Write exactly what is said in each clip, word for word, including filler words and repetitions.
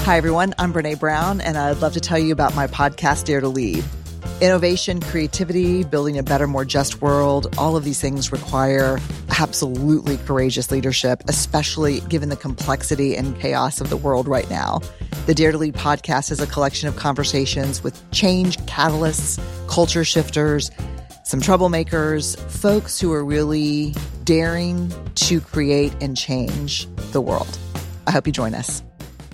Hi, everyone. I'm Brene Brown, and I'd love to tell you about my podcast, Dare to Lead. Innovation, creativity, building a better, more just world, all of these things require absolutely courageous leadership, especially given the complexity and chaos of the world right now. The Dare to Lead podcast is a collection of conversations with change catalysts, culture shifters, some troublemakers, folks who are really daring to create and change the world. I hope you join us.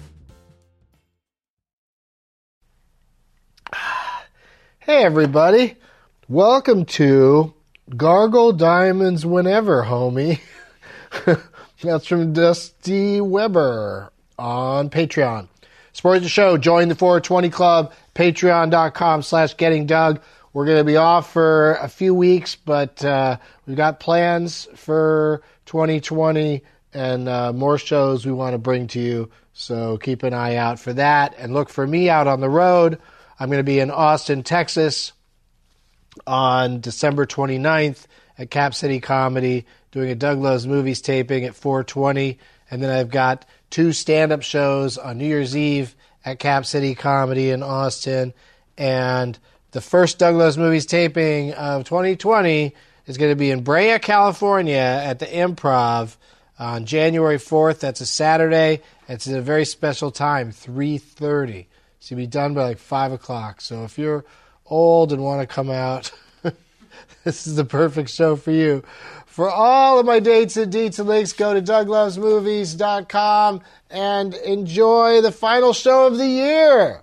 Hey everybody, welcome to Gargle Diamonds Whenever, homie. That's from Dusty Weber on Patreon. Support the show, join the four twenty Club, patreon.com slash getting Doug. We're going to be off for a few weeks, but uh, we've got plans for twenty twenty and uh, more shows we want to bring to you. So keep an eye out for that and look for me out on the road. I'm going to be in Austin, Texas on December twenty-ninth at Cap City Comedy doing a Doug Loves Movies taping at four twenty. And then I've got two stand-up shows on New Year's Eve at Cap City Comedy in Austin. And the first Doug Loves Movies taping of twenty twenty is going to be in Brea, California at the Improv on January fourth. That's a Saturday. It's at a very special time, three thirty. So you'll be done by like five o'clock. So if you're old and want to come out, this is the perfect show for you. For all of my dates and deets and links, go to doug loves movies dot com and enjoy the final show of the year.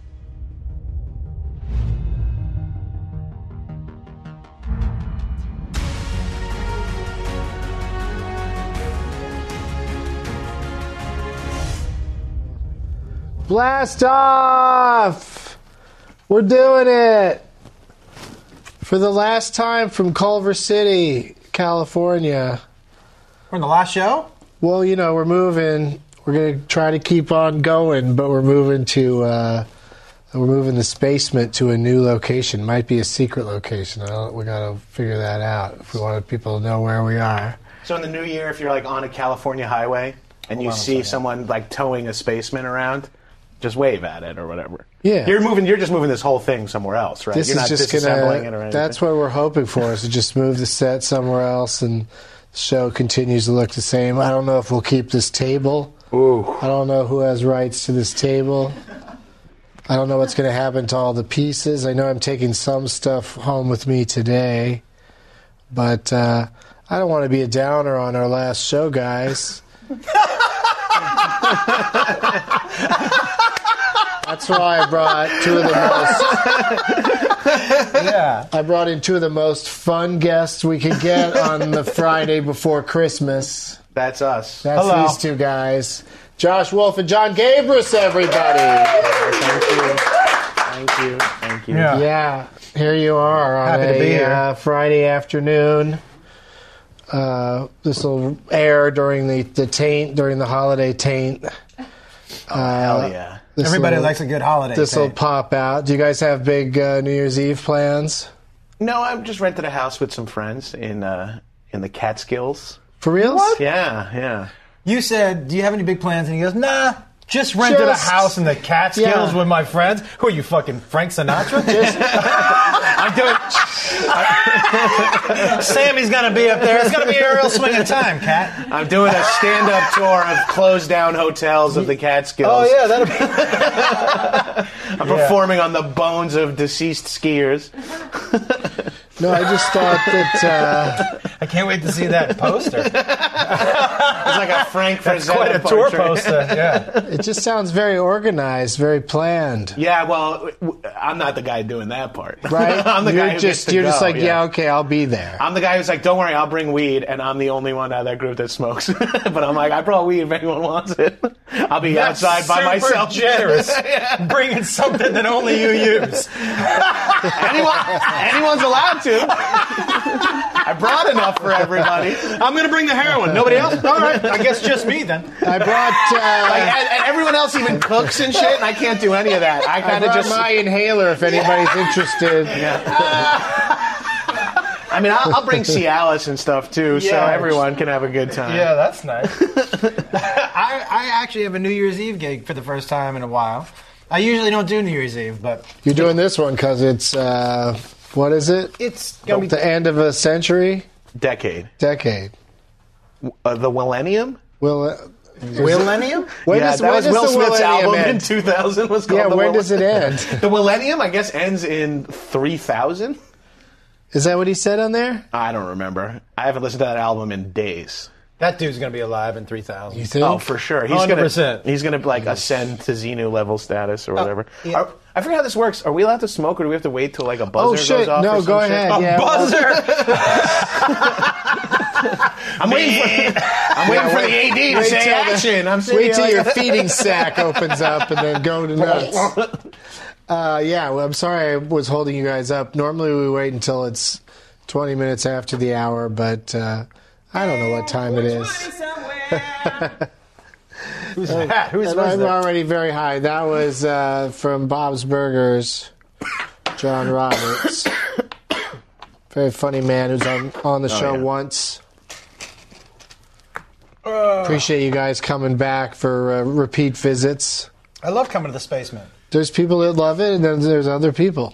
Blast off! We're doing it! For the last time from Culver City, California. We're in the last show? Well, you know, we're moving. We're going to try to keep on going, but we're moving to, uh, we're moving the Spacement to a new location. Might be a secret location. I don't, we got to figure that out if we want people to know where we are. So in the new year, if you're like on a California highway and you see someone like towing a Spaceman around, just wave at it or whatever. Yeah, you're moving. You're just moving this whole thing somewhere else, right? This you're is not just disassembling gonna, it or anything. That's what we're hoping for, is to just move the set somewhere else, and the show continues to look the same. I don't know if we'll keep this table. Ooh. I don't know who has rights to this table. I don't know what's going to happen to all the pieces. I know I'm taking some stuff home with me today, but uh, I don't want to be a downer on our last show, guys. That's why I brought two of the most. Yeah, I brought in two of the most fun guests we could get on the Friday before Christmas. That's us. That's Hello. These two guys, Josh Wolf and John Gabris. Everybody, Thank you, thank you, thank you. Yeah, yeah, here you are on Happy to be a here. uh, Friday afternoon. Uh, this will air during the, the taint during the holiday taint. Oh, hell yeah. This everybody will- likes a good holiday. This will tape. pop out. Do you guys have big uh, New Year's Eve plans? No, I've just rented a house with some friends in uh, in the Catskills. For reals? Yeah, yeah. You said, "Do you have any big plans?" And he goes, "Nah, just rented Just- a house in the Catskills yeah. with my friends." Who are you, fucking Frank Sinatra? Just, I'm doing. Sammy's gonna be up there. It's gonna be a real swinging time, Cat. I'm doing a stand-up tour of closed-down hotels of the Catskills. Oh yeah, that'll be. I'm performing on the bones of deceased skiers. No, I just thought that... Uh, I can't wait to see that poster. It's like a Frank That's Frazetta quite a tour portrait. poster. Yeah. it just sounds very organized, very planned. Yeah, well, w- I'm not the guy doing that part. Right? I'm the you're guy who just, gets to You're just go, like, yeah, okay, I'll be there. I'm the guy who's like, don't worry, I'll bring weed, and I'm the only one out of that group that smokes. But I'm like, I brought weed if anyone wants it. I'll be That's outside by super myself. generous. Yeah. Bringing something that only you use. Anyone, anyone's allowed to. I brought enough for everybody. I'm going to bring the heroin. Nobody else? All right. I guess just me then. I brought... Uh, Like, and, and everyone else even cooks and shit, and I can't do any of that. I I kind of brought just... my inhaler if anybody's interested. I I mean, I'll, I'll bring Cialis and stuff too, so Yeah. everyone can have a good time. Yeah, that's nice. I, I actually have a New Year's Eve gig for the first time in a while. I usually don't do New Year's Eve, but You're doing this one because it's, uh, what is it? it's gonna be. The end of a century? Decade. Decade. Uh, the Millennium? Will, uh, Millennium? when yeah, does, that when was does Will the Smith's millennium album in end? two thousand. Was called Yeah, the when Will- does it end? The Millennium, I guess, ends in three thousand? Is that what he said on there? I don't remember. I haven't listened to that album in days. That dude's gonna be alive in three thousand. You think? Oh, for sure. He's one hundred gonna percent. he's gonna like ascend to Xenu level status or whatever. yeah. Are- I forget how this works. Are we allowed to smoke, or do we have to wait till like a buzzer Oh, goes shit. off? No, or some go shit? ahead. A Yeah, well- buzzer! I'm waiting for, I'm waiting for the A D to wait say till the- action. I'm sitting Wait till here your like- feeding sac opens up and then go to nuts. Uh, yeah, well, I'm sorry I was holding you guys up. Normally we wait until it's twenty minutes after the hour, but uh, I don't know what time it is. Who's that? Who's And was I'm that? already very high. That was uh, from Bob's Burgers, John Roberts. Very funny man who's on, on the show yeah. once. Appreciate you guys coming back for uh, repeat visits. I love coming to the Spaceman. There's people that love it, and then there's other people.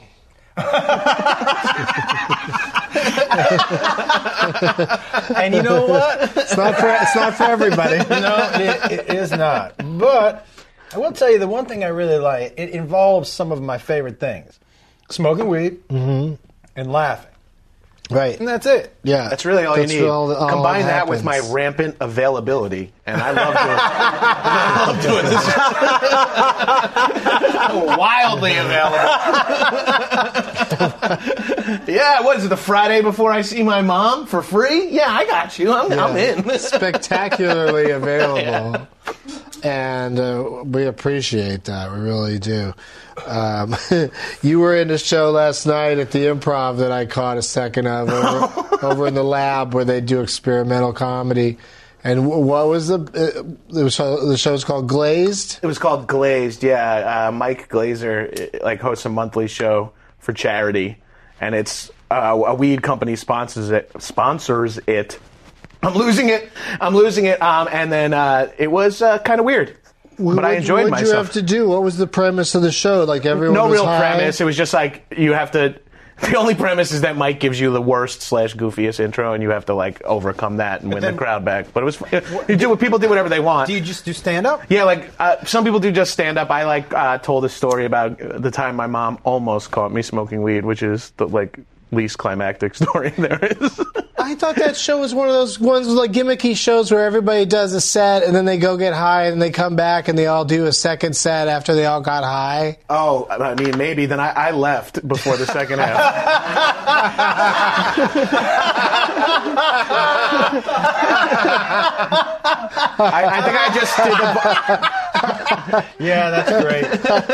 And you know what? It's not for, it's not for everybody. No, it, it is not. But I will tell you the one thing I really like. It involves some of my favorite things: smoking weed and laughing, Right. and that's it. Yeah. That's really all That's you need. all- all Combine that with my happens. rampant availability, and I love doing. I love doing this. I'm wildly available. Yeah, what is it? The Friday before I see my mom for free? Yeah, I got you. I'm, I'm in. Spectacularly available. And uh, we appreciate that. We really do. Um, you were in the show last night at the Improv that I caught a second of over, over in the lab where they do experimental comedy. And wh- what was the uh, the show? The show's called Glazed. It was called Glazed. Yeah, uh, Mike Glazer uh, like hosts a monthly show for charity, and it's uh, a weed company sponsors it. Sponsors it. I'm losing it. I'm losing it. Um, and then uh, it was uh, kind of weird, but I enjoyed What did you myself. have to do? What was the premise of the show? Like everyone no was real high? premise. It was just like you have to. The only premise is that Mike gives you the worst slash goofiest intro, and you have to like overcome that and win then- the crowd back. But it was you do people do whatever they want. Do you just do stand up? Yeah, like uh, some people do just stand up. I like uh, told a story about the time my mom almost caught me smoking weed, which is the like least climactic story there is. I thought that show was one of those ones with like gimmicky shows where everybody does a set and then they go get high and they come back and they all do a second set after they all got high. Oh, I mean, maybe then I, I left before the second half. I, I think I just did the. Yeah, that's great.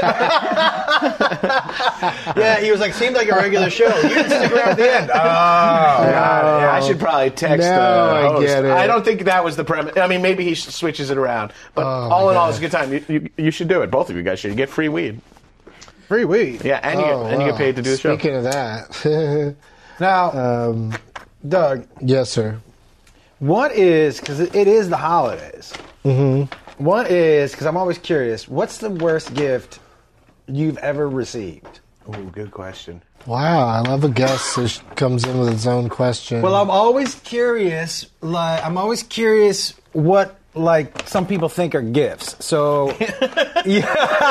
Yeah, he was like, seemed like a regular show. You didn't stick around at the end. Oh, God, yeah. I should probably text Now the I host. get it. I don't think that was the premise. I mean, maybe he sh- switches it around. But Oh, all my in all, God. it's a good time. You, you, you should do it. Both of you guys should. You get free weed. Free weed. Yeah, and you, Oh, get, and you wow. get paid to do the show. Speaking of that, Now, um, Doug, yes, sir. what is, because it it is the holidays. Mm-hmm. What is, because I'm always curious, what's the worst gift you've ever received? Ooh, good question. Wow, I love a guest that comes in with its own question. Well, I'm always curious. Like, I'm always curious what like some people think are gifts. So, yeah.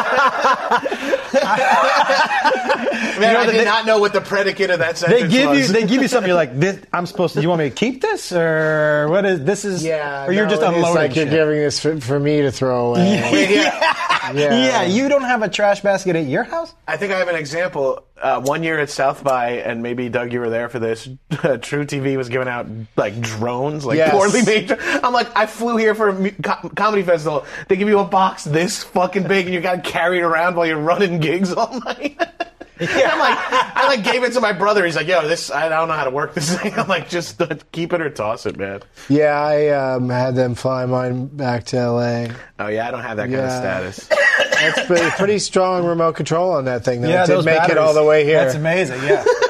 Man, know, I they- did not know what the predicate of that sentence They give was. you they give you something. You're like, this, I'm supposed to. You want me to keep this, or what is this? Is yeah, or you're no, just it is unloading like you're shit. giving this for, for me to throw away. yeah. Yeah. Yeah, you don't have a trash basket at your house. I think I have an example. Uh, one year at South by, and maybe Doug, you were there for this. True T V was giving out like drones, like Yes. poorly made. dr- I'm like, I flew here for a mu- co- comedy festival. They give you a box this fucking big, and you got to carry it around while you're running gigs all night. Yeah. I'm like, I like gave it to my brother. He's like, yo, this, I don't know how to work this thing. I'm like, just uh, keep it or toss it, man. Yeah, I um, had them fly mine back to L A. Oh yeah, I don't have that Yeah. kind of status. That's pretty, pretty strong remote control on that thing, though. Yeah, it did those make it batteries. all the way here. That's amazing. Yeah.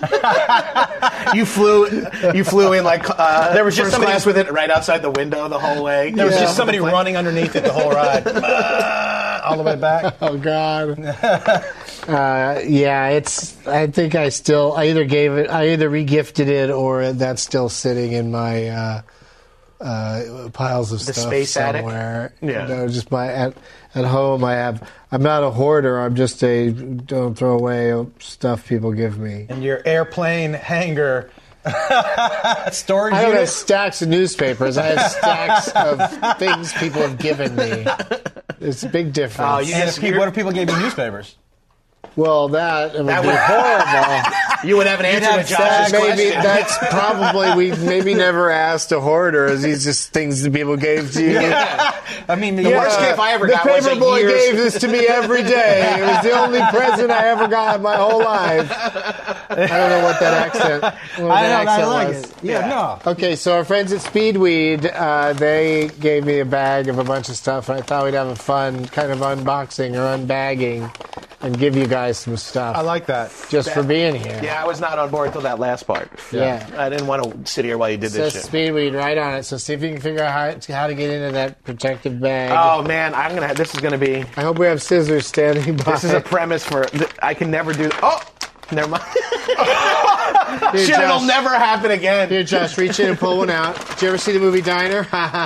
you flew, you flew in like uh, There was just first somebody- class with it right outside the window the whole way. There was Yeah. just somebody running underneath it the whole ride, Ah, all the way back. Oh God. uh, yeah, it's. I think I still. I either gave it. I either regifted it, or that's still sitting in my uh, uh, piles of The stuff space attic? somewhere. Yeah. You know, just my at at home. I have. I'm not a hoarder. I'm just a don't throw away stuff people give me. And your airplane hangar storage I don't unit. have stacks of newspapers. I have stacks of things people have given me. It's a big difference. Oh, you And just- if people, what if people gave you newspapers? well, that would That be would- horrible. You would have an answer have to Josh's That maybe question. that's probably we maybe never asked a hoarder. These just things that people gave to you. I mean, the The yeah. worst gift I ever the got was a paper boy year's- gave this to me every day. It was the only present I ever got in my whole life. I don't know what that accent. What I that know, I accent like was. it. Yeah, no. Okay, so our friends at Speedweed, uh, they gave me a bag of a bunch of stuff, and I thought we'd have a fun kind of unboxing or unbagging and give you guys some stuff. I like that. just for being here. Yeah, I was not on board until that last part. Yeah. I didn't want to sit here while you did It this says shit. Speedweed right on it, so see if you can figure out how, how to get into that protective bag. Oh man, I'm gonna. Have, this is gonna be. I hope we have scissors standing by. This is a premise for. th- I can never do. Oh, never mind. Here, Shit, it'll Josh. never happen again. Here, Josh, reach in and pull one out. Did you ever see the movie Diner?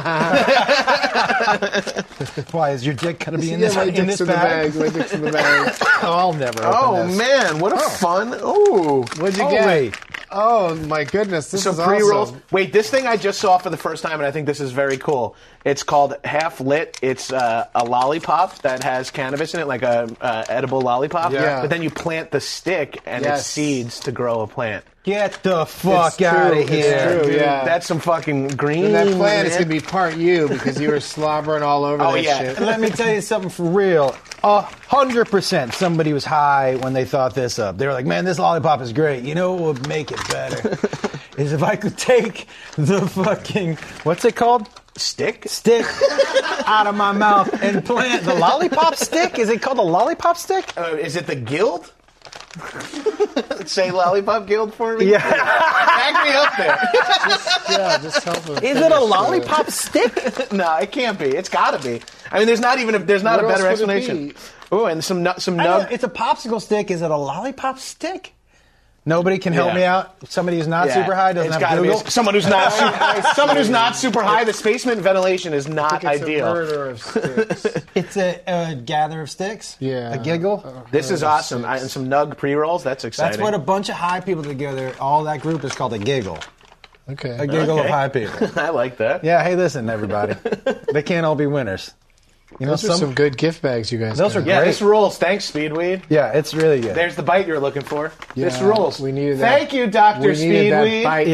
Why is your dick gonna be in Yeah, this my in dick's this in the bag? bag. My dick's in the bag. Oh, I'll never. Open Oh this. man, what a fun! Ooh, What'd you Oh, get? wait. Oh my goodness, this so is pre-rolls. awesome. Wait, this thing I just saw for the first time, and I think this is very cool. It's called Half Lit. It's uh, a lollipop that has cannabis in it, like a uh, edible lollipop. Yeah. But then you plant the stick, and Yes. it seeds to grow a plant. Get the fuck It's out true, of here. it's true. Dude, yeah. that's some fucking green. And that plant is man. going to be part you because you were slobbering all over Oh, that yeah. shit. Let me tell you something for real. A hundred percent somebody was high when they thought this up. They were like, man, this lollipop is great. You know what would make it better? Is if I could take the fucking, what's it called? stick. Stick out of my mouth and plant the lollipop stick? Is it called the lollipop stick? Uh, is it the guild? Say lollipop guild for me. Yeah. Back me up there. Yeah, just help him. Is it a lollipop stick? No, it can't be. It's got to be. I mean, there's not even a, there's not What a better else would it explanation. be? Oh, and some nu- some I know, nug. it's a popsicle stick. Is it a lollipop stick? Nobody can help Yeah. me out. Somebody who's not Yeah. super high doesn't It's have gotta be Google. someone who's not super, someone who's not super high. The spacement ventilation is not It's ideal. a murder of sticks. It's a, a gather of sticks. Yeah. A giggle. This is Murder of awesome. I, sticks. and some nug pre rolls. That's exciting. That's what a bunch of high people together. All that group is called a giggle. Okay. A giggle Okay. of high people. I like that. Yeah. Hey, listen, everybody. They can't all be winners. You know, Those are some good gift bags you guys Those got. are Yeah, Great. this rules. Thanks, Speedweed. Yeah, it's really good. There's the bite you're looking for. this Yeah, rules. we needed that. Thank you, Doctor We needed that Speedweed. bite.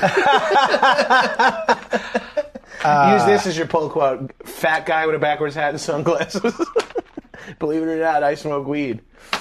Yeah. Use this as your pull quote. Fat guy with a backwards hat and sunglasses. Believe it or not, I smoke weed.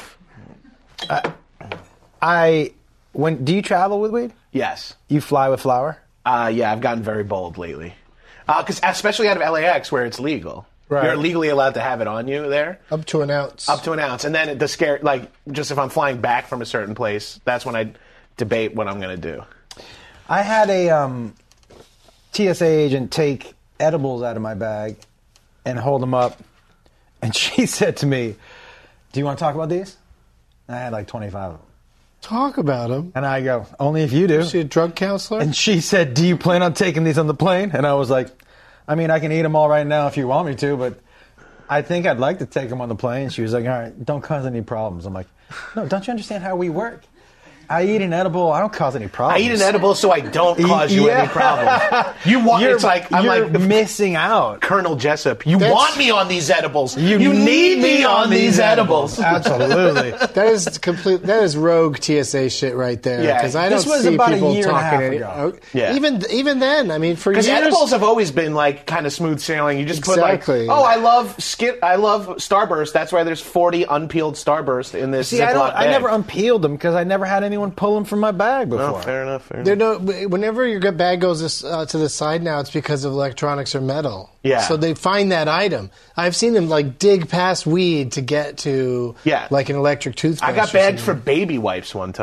I when do you travel with weed? Yes. You fly with flour? Uh, yeah, I've gotten very bold lately. Because especially out of L A X where it's legal. Right. You're legally allowed to have it on you there. Up to an ounce. Up to an ounce. And then the scare, like, just if I'm flying back from a certain place, that's when I debate what I'm going to do. I had a um, T S A agent take edibles out of my bag and hold them up, and she said to me, "Do you want to talk about these?" And I had like twenty-five of them, Talk about them. and I go, "Only if you do." Is she a drug counselor? And she said, "Do you plan on taking these on the plane?" And I was like, "I mean, I can eat them all right now if you want me to, but I think I'd like to take them on the plane." She was like, "All right, don't cause any problems." I'm like, "No, don't you understand how we work? I eat an edible. I don't cause any I problems. eat an edible so I don't cause you Yeah. any problems. You want, You're, it's like, I'm you're like missing out. Colonel Jessup. You That's- want me on these edibles. You, need me on these edibles. Absolutely. That is complete. That is rogue T S A shit right there. Yeah. Because I don't This was see about a people year and a talking half any. ago. oh, Yeah. Even even then, I mean, for years. Because edibles have always been like kind of smooth sailing. You just Exactly. put like, oh, I love skit, I love Starburst. That's why there's forty unpeeled Starburst in this See, Ziploc I, don't, I bag. never unpeeled them because I never had anyone pull them from my bag before. Oh, fair enough. Fair There enough. no, whenever your bag goes this, uh, to the side now, it's because of electronics or metal. Yeah. So they find that item. I've seen them like dig past weed to get to Yeah. like an electric toothbrush. I got or bagged for something. baby wipes one time.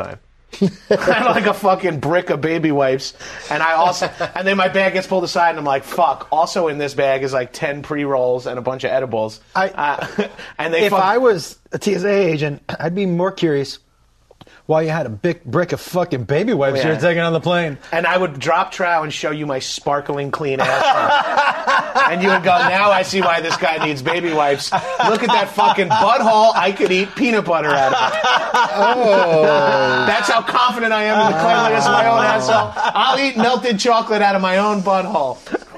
I had like a fucking brick of baby wipes, and I also, and then my bag gets pulled aside, and I'm like, "Fuck!" Also in this bag is like ten pre-rolls and a bunch of edibles. I, uh, and they if fuck- I was a T S A agent, I'd be more curious why you had a big brick of fucking baby wipes Yeah. you're taking on the plane. and I would drop trow and show you my sparkling clean ass, and you would go, "Now I see why this guy needs baby wipes. Look at that fucking butthole. I could eat peanut butter out of it." Oh, That's how confident I am in the cleanliness of my own asshole. I'll eat melted chocolate out of my own butthole.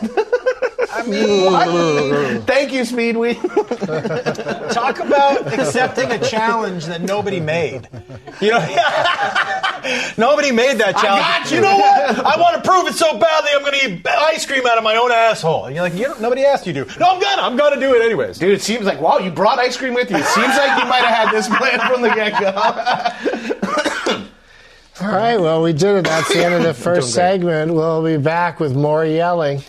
Thank you, Speedweed. Talk about accepting a challenge that nobody made. You know, nobody made that challenge. got you. You know what? I want to prove it so badly. I'm going to eat ice cream out of my own asshole. And you're like, you don't, nobody asked you to. No, I'm gonna. I'm gonna do it anyways. Dude, it seems like, wow, you brought ice cream with you. It seems like you might have had this plan from the get-go. all right. Well, we did it. That's the end of the first segment. We'll be back with more yelling.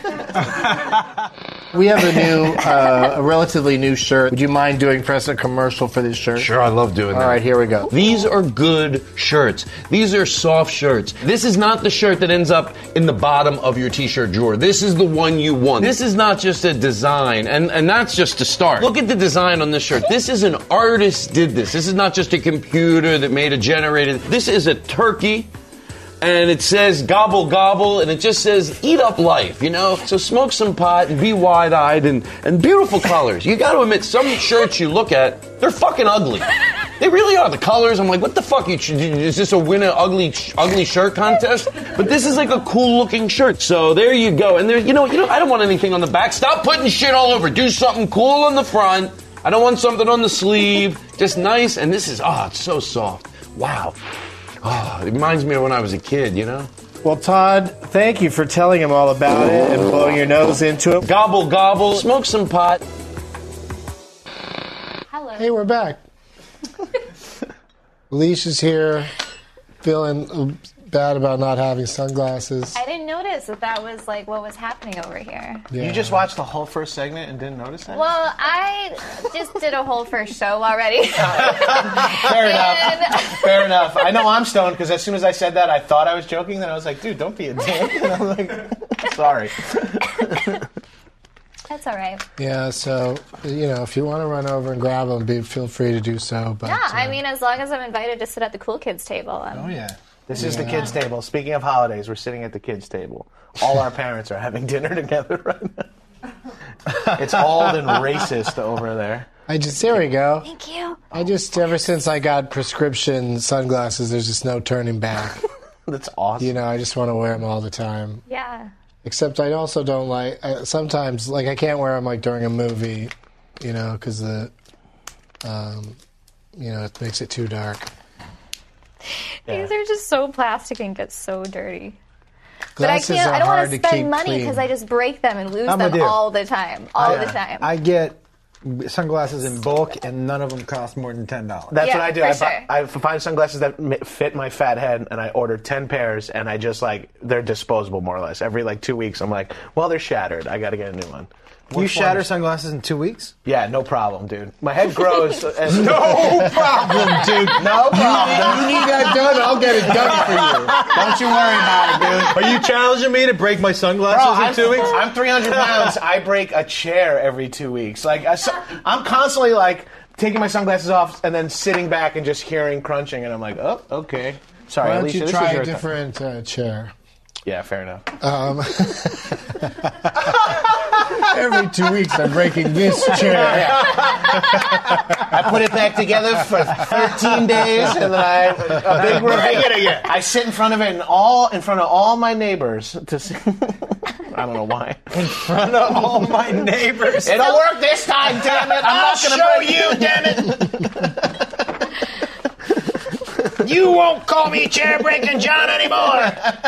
We have a new, uh, a relatively new shirt. Would you mind doing press a commercial for this shirt? Sure, I love doing that. All right, here we go. These are good shirts. These are soft shirts. This is not the shirt that ends up in the bottom of your t-shirt drawer. This is the one you want. This is not just a design, and, and that's just to start. Look at the design on this shirt. This is an artist did this. This is not just a computer that made a generated. This is a turkey. And it says gobble gobble, and it just says eat up life, you know? So smoke some pot and be wide-eyed and, and beautiful colors. You gotta admit, some shirts you look at, they're fucking ugly. They really are. The colors, I'm like, what the fuck? You, is this a win an ugly ugly shirt contest? But this is like a cool-looking shirt. So there you go. And there, you know, you know, I don't want anything on the back. Stop putting shit all over. Do something cool on the front. I don't want something on the sleeve. Just nice. And this is, oh, it's so soft. Wow. Oh, it reminds me of when I was a kid, you know? Well, Todd, thank you for telling him all about it and blowing your nose into it. Gobble, gobble, smoke some pot. Hello. Hey, we're back. Leisha's here, feeling bad about not having sunglasses. I didn't notice that that was like what was happening over here. Yeah. You just watched the whole first segment and didn't notice that? Well, I just did a whole first show already. Fair enough. Fair enough. I know I'm stoned because as soon as I said that, I thought I was joking. Then I was like, dude, don't be a dick. And I'm like, sorry. That's all right. Yeah, so, you know, if you want to run over and grab them, be, feel free to do so. But, Yeah, I uh, mean, as long as I'm invited to sit at the cool kids table. I'm, Oh, yeah. This is the kids' table. Speaking of holidays, we're sitting at the kids' table. All our parents are having dinner together right now. It's old and racist over there. I just, there we go. Thank you. I just, ever since I got prescription sunglasses, there's just no turning back. That's awesome. You know, I just want to wear them all the time. Yeah. Except I also don't like, I, sometimes, like, I can't wear them, like, during a movie, you know, because the, um, you know, it makes it too dark. These are just so plastic and get so dirty. Glasses but I can't. are I don't hard want to to spend keep money clean. because I just break them and lose I'm them with you. all the time. All the time. I get sunglasses in bulk, and none of them cost more than ten dollars. That's Yeah, what I do. for I, sure. buy, I find sunglasses that m- fit my fat head, and I order ten pairs, and I just like, they're disposable more or less. Every like two weeks, I'm like, well, they're shattered. I got to get a new one. You Which shatter one? sunglasses in two weeks? Yeah, no problem, dude. My head grows. As No problem, dude. No problem. You need that done, I'll get it done for you. Don't you worry about it, dude. Are you challenging me to break my sunglasses Bro, in I'm, two weeks? I'm three hundred pounds. I break a chair every two weeks. Like I, I'm constantly like taking my sunglasses off and then sitting back and just hearing crunching, and I'm like, oh, okay. Sorry, Why don't Alicia, you this try is a your turn. different uh, chair? Yeah, fair enough. Um, every two weeks I'm breaking this chair. I put it back together for thirteen days, and then I a big reveal. I sit in front of it and all in front of all my neighbors to see. I don't know why. In front of all my neighbors. It'll work this time, damn it! I'm I'll not gonna show break you, damn it! You won't call me chair breaking John anymore.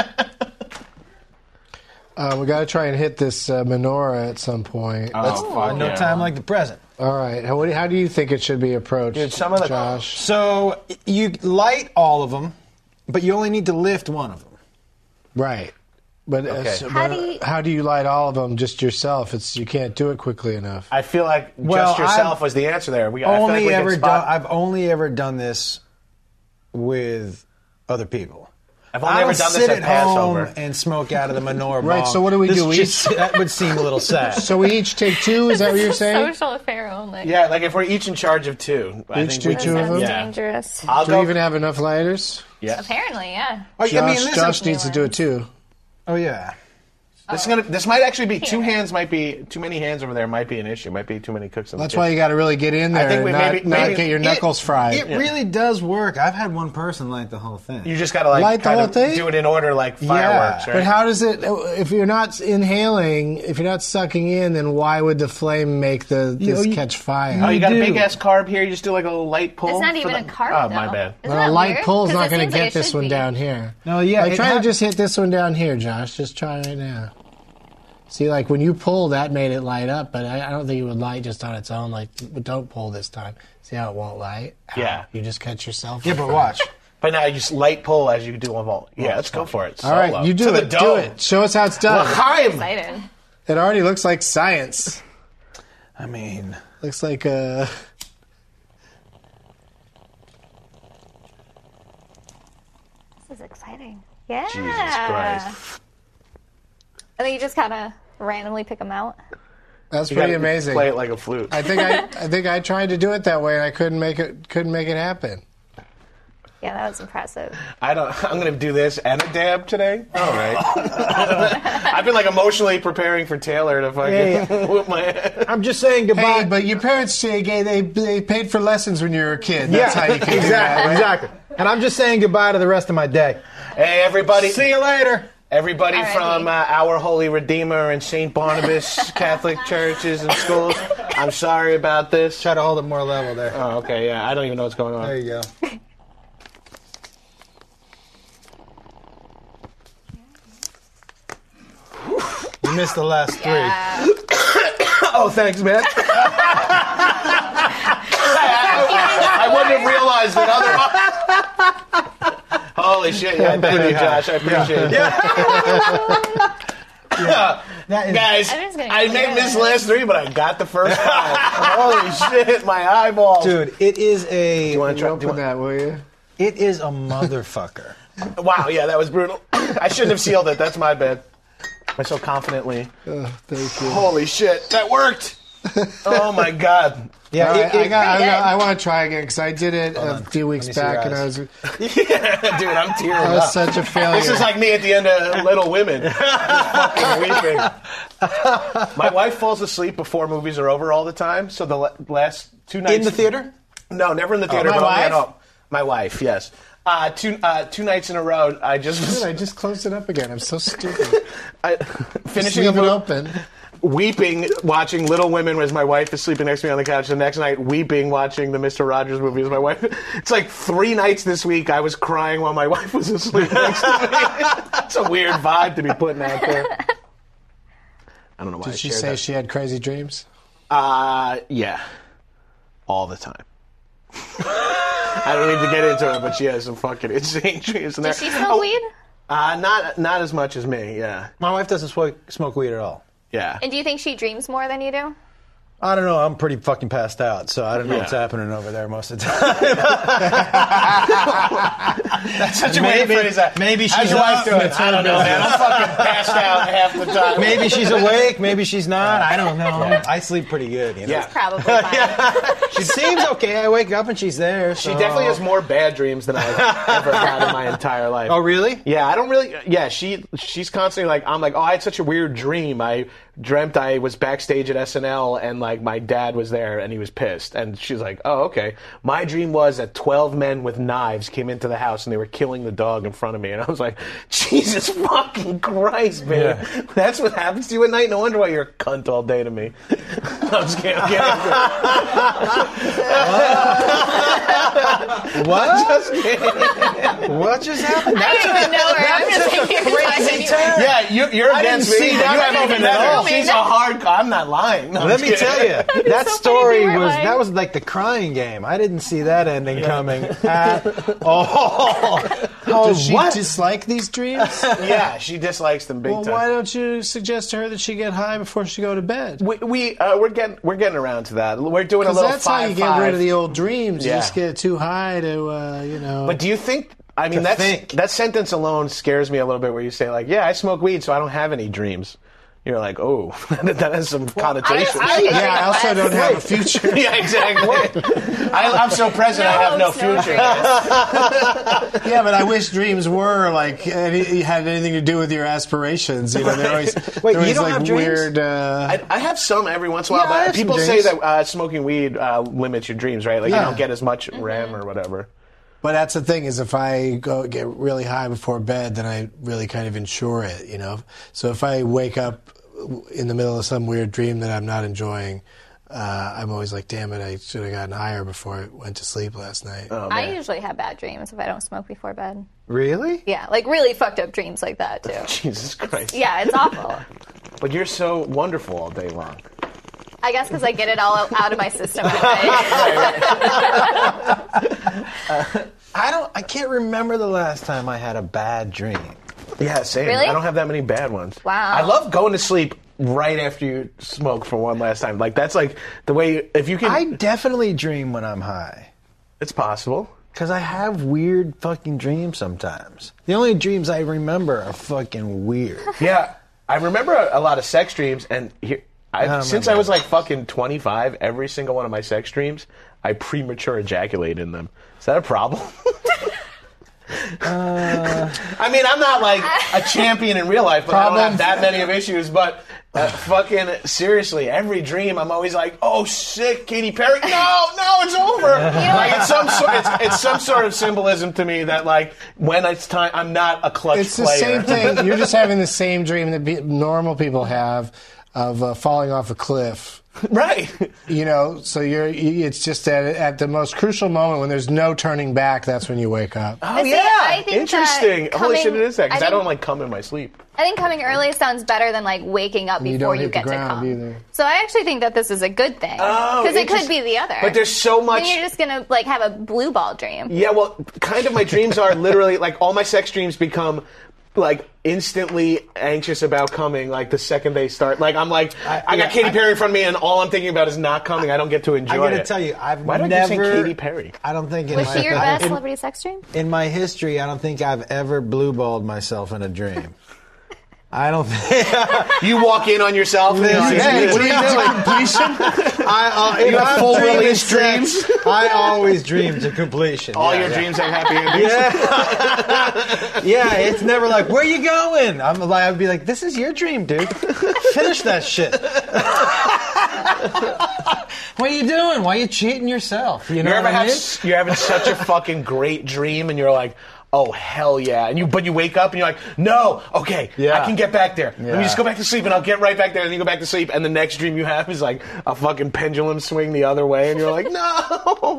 Uh, we got to try and hit this uh, menorah at some point. That's fun. No time like the present. All right. How, what, how do you think it should be approached, Dude, some of the- Josh? So you light all of them, but you only need to lift one of them. Right. But, uh, Okay. so- How but do you- how do you light all of them just yourself? It's you can't do it quickly enough. I feel like Well, just yourself I've was the answer there. We I feel Only like we can ever spot- done. I've only ever done this with other people. I've only I ever don't done this sit at at Passover. home and smoke out of the menorah Right, bong. so what do we This do? We just- that would seem a little sad. So we each take two. Is that what you're saying? Social affair only. Yeah, like if we're each in charge of two. I Each think do we That two of sounds them? Yeah. dangerous. I'll Do go. we even have enough lighters? yeah. Apparently, yeah. Oh, Josh, I mean, listen, Josh needs to do it too. oh yeah. This is gonna. This might actually be two Here. hands. Might be too many hands over there. Might be an issue. Might be too many cooks in the That's why you kitchen. got to really get in there think we and not, maybe- not maybe- get your it- knuckles fried. It really does work. I've had one person light the whole thing. You just gotta like Light the kind whole of thing? do it in order, like fireworks. Right? But how does it? If you're not inhaling, if you're not sucking in, then why would the flame make the this you- catch fire? Oh, you got do. a big ass carb here. You just do like a little light pull. It's not for even the- a carb, Oh, though. my bad. Isn't Well, that a light weird? pull's 'Cause not it going to seems like get it this should one be. down here. No, yeah, Like, it try ha- to just hit this one down here, Josh. Just try right now. See, like when you pull, that made it light up, but I, I don't think it would light just on its own. Like, but don't pull this time. See how it won't light? Ow, Yeah. you just catch yourself. Yeah, but watch. But now you just light pull as you do a vault. Yeah, let's go for it. All right, Solo. you do to it. The Do dome. it. Show us how it's done. L'chaim. Excited. It already looks like science. I mean, Looks like uh This is exciting. Yeah. Jesus Christ. And then you just kind of randomly pick them out. That's You pretty gotta amazing. Play it like a flute. I think I, I think I tried to do it that way, and I couldn't make it. Couldn't make it happen. Yeah, that was impressive. I don't. I'm gonna do this and a dab today. All right. I've been like emotionally preparing for Taylor to fucking Yeah, whoop my head. I'm just saying goodbye. Hey, but your parents say gay. They they paid for lessons when you were a kid. That's how you can do exactly, that. Right? exactly. And I'm just saying goodbye to the rest of my day. Hey, everybody. See you later. Everybody All righty. from uh, Our Holy Redeemer and Saint Barnabas Catholic churches and schools. I'm sorry about this. Try to hold it more level there. Oh, okay. Yeah, I don't even know what's going on. There you go. You missed the last three. Yeah. Oh, thanks, man. I wouldn't have realized it otherwise. Holy shit! Yeah, thank you, Josh. I appreciate it. Yeah. That is, Guys, I'm just gonna I clear may miss the that. last three, but I got the first five. Holy shit, my eyeballs. dude, it is a. you want to try? do you Open want- that, will you? It is a motherfucker. Wow, yeah, that was brutal. I shouldn't have sealed it. That's my bad. I so confidently. Oh, thank you. Holy shit, that worked. Oh my god. Yeah, All right, it- I it- got. I, Pretty got, good. I want to try again because I did it a on. few weeks Let me see your back, and I eyes. was Yeah, dude, I'm tearing I was up. such a failure. This is like me at the end of Little Women. Just fucking weeping. My wife falls asleep before movies are over all the time, so the la- last two nights... in the theater? No, never in the theater, my but only at wife? home. My wife, yes. Uh, two uh, two nights in a row, I just was Dude, I just closed it up again. I'm so stupid. I, Just finishing a leave it movie, open. weeping, watching Little Women as my wife is sleeping next to me on the couch. The next night, weeping, watching the Mister Rogers movie as my wife. It's like three nights this week I was crying while my wife was asleep next to me. That's a weird vibe to be putting out there. I don't know why I Did she shared say that. she had crazy dreams? Uh, yeah. All the time. I don't need to get into it, but she has some fucking insane dreams in there. Does she smoke Oh, weed? Uh, not not as much as me, yeah. My wife doesn't smoke, smoke weed at all. Yeah. And do you think she dreams more than you do? I don't know. I'm pretty fucking passed out, so I don't know Yeah. what's happening over there most of the time. That's such a way to Maybe- phrase that. maybe How's she's your wife up, doing? it's I don't her know, man. business. I'm fucking passed out half the time. Maybe she's awake, maybe she's not. I don't know. I sleep pretty good, you know. Yeah. Probably fine. She seems okay. I wake up and she's there. She so- definitely has more bad dreams than I've ever had in my entire life. Oh, really? Yeah, I don't really. Yeah, she she's constantly like, I'm like, oh, I had such a weird dream. I dreamt I was backstage at S N L and like my dad was there and he was pissed. And she's like, oh, okay. My dream was that twelve men with knives came into the house and they were killing the dog in front of me. And I was like, Jesus fucking Christ, man. Yeah. That's what happens to you at night. No wonder why you're a cunt all day to me. I'm just kidding. I'm kidding. What? Just kidding. What just happened? I don't even know her. I'm just thinking crazy turn. Yeah, you, you're I against didn't me. see but that you haven't coming even at met her. all. She's a hard. I'm not lying. No, I'm Let just me kidding. tell you, that so funny story to hear was why. that was like the crying game. I didn't see that ending coming at all. Oh, Does she what? dislike these dreams? Yeah, she dislikes them big Well, time. why don't you suggest to her that she get high before she go to bed? we we uh, we're getting we're getting around to that. We're doing a Because little that's five how you get five. rid of the old dreams. Yeah. You just get too high to, uh, you know. But do you think I mean, to that's, think. that sentence alone scares me a little bit where you say, like, yeah, I smoke weed, so I don't have any dreams. You're like, oh, that has some connotation. I just feel like Yeah, I also less. don't have a future. Yeah, exactly. I, I'm so present, I have no hopes, no future. Yeah, but I wish dreams were like any, had anything to do with your aspirations. You know, they're always, Wait, they're always you don't like have dreams? weird. Uh, I, I have some every once in a while, Yeah, I but have some people say dreams. that uh, smoking weed uh, limits your dreams, right? Like you Yeah. don't get as much R E M or whatever. But that's the thing is if I go get really high before bed, then I really kind of ensure it, you know. So if I wake up in the middle of some weird dream that I'm not enjoying, uh, I'm always like, damn it, I should have gotten higher before I went to sleep last night. Oh, I man. usually have bad dreams if I don't smoke before bed. Really? Yeah, like really fucked up dreams like that too. Jesus Christ. Yeah, it's awful. But you're so wonderful all day long. I guess because I get it all out of my system at night. I don't. I can't remember the last time I had a bad dream. Yeah, same. Really? I don't have that many bad ones. Wow. I love going to sleep right after you smoke for one last time. Like, that's like the way, if you can. I definitely dream when I'm high. It's possible. Because I have weird fucking dreams sometimes. The only dreams I remember are fucking weird. Yeah. I remember a, a lot of sex dreams, and here, I, don't since remember. I was like fucking twenty-five, every single one of my sex dreams, I premature ejaculate in them. Is that a problem? uh, I mean, I'm not like a champion in real life, but I don't have that many of issues. But uh, fucking seriously, every dream, I'm always like, "Oh, sick, Katy Perry." No, no, it's over. Like it's some sort, it's, it's some sort of symbolism to me that like when it's time, I'm not a clutch It's the player. same thing. You're just having the same dream that be, normal people have of uh, falling off a cliff. Right. You know, so you're. you- It's just at at the most crucial moment when there's no turning back. That's when you wake up. Oh, I think- yeah. I think Interesting. that Holy shit, coming- it is that, because I, I think- don't like come in my sleep. I think coming early sounds better than like waking up You before don't you hit the get to ground come. either. So I actually think that this is a good thing Oh, because it could interest- be the other. But there's so much. Then you're just gonna like have a blue ball dream. Yeah, well, kind of my dreams are literally like all my sex dreams become like instantly anxious about coming like the second they start. Like I'm like I, I got yeah, Katy I- Perry in front of me and all I'm thinking about is not coming. I don't get to enjoy I gotta it. tell you, I've Why don't never. you say Katy Perry? I don't think in Was my she your I- best in, celebrity sex dream? in my history, I don't think I've ever blue balled myself in a dream. I don't think. You walk in on yourself and you're like, Hey, hey, what are you doing? completion? I, uh, You if have I'm full dreaming release sex, dreams? I always dream to completion. All Yeah, your yeah. dreams have happy endings. Yeah, it's never like, where you going? I'm like, I'd be like, this is your dream, dude. Finish that shit. What are you doing? Why are you cheating yourself? You know You ever what I have mean? s- you're having such a fucking great dream and you're like, oh hell yeah, and you but you wake up and you're like, no, okay, Yeah. I can get back there. Let me Yeah. just go back to sleep and I'll get right back there, and then you go back to sleep, and the next dream you have is like a fucking pendulum swing the other way, and you're like, no.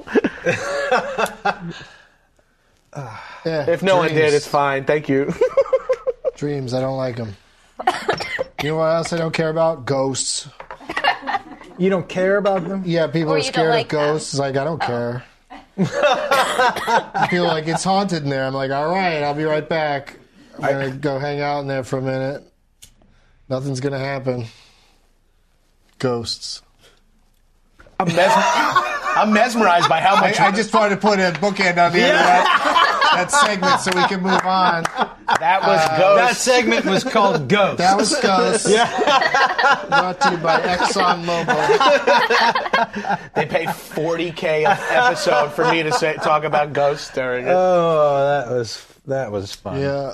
Yeah, If no one dreams. did, it's fine. Thank you. Dreams, I don't like them. You know what else I don't care about? Ghosts. You don't care about them? Yeah, people Or are you don't scared like of ghosts. It's like, I don't care. People are like, it's haunted in there. I'm like, all right, I'll be right back. I'm going to go hang out in there for a minute. Nothing's going to happen. Ghosts. I'm, mes- I'm mesmerized by how I, much I just wanted to put a bookend on the end of that, that segment so we can move on. that was That Ghost. segment was called Ghost. That was Ghosts. Brought to you by ExxonMobil. They paid forty K an episode for me to say, talk about Ghost during it. Oh, that was that was fun. Yeah.